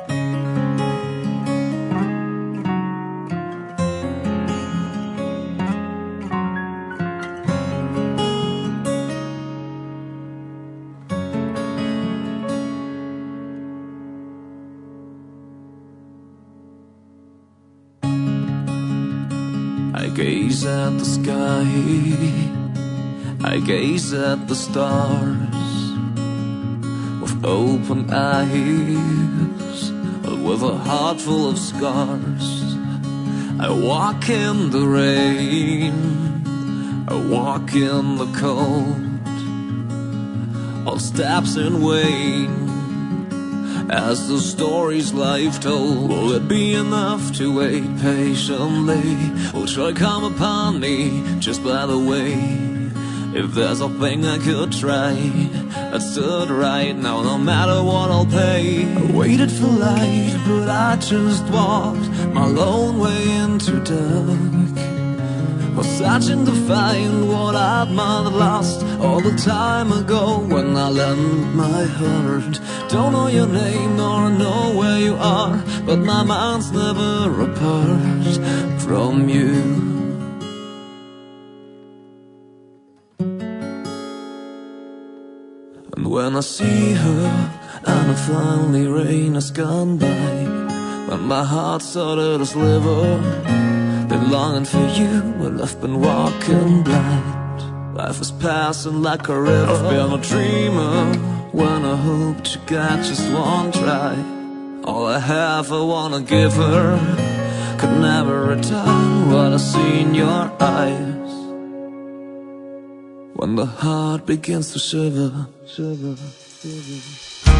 I gaze at the sky, I gaze at the stars with open eyes, with a heart full of scars. I walk in the rain, I walk in the cold, all steps in vain. As the stories life told, will it be enough to wait patiently? Will joy come upon me just by the way? If there's a thing I could try, I stood right now, no matter what I'll pay. I waited for light, but I just walked my lone way into dark. I was searching to find what I'd lost all the time ago when I lent my heart. Don't know your name nor know where you are, but my mind's never apart from you. And when I see her and a finally rain has gone by, when my heart started to sliver, been longing for you while I've been walking blind. Life is passing like a river. I've been a dreamer when I hope to get just one try. All I have I wanna give her, could never return what I see in your eyes. When the heart begins to shiver, shiver, shiver.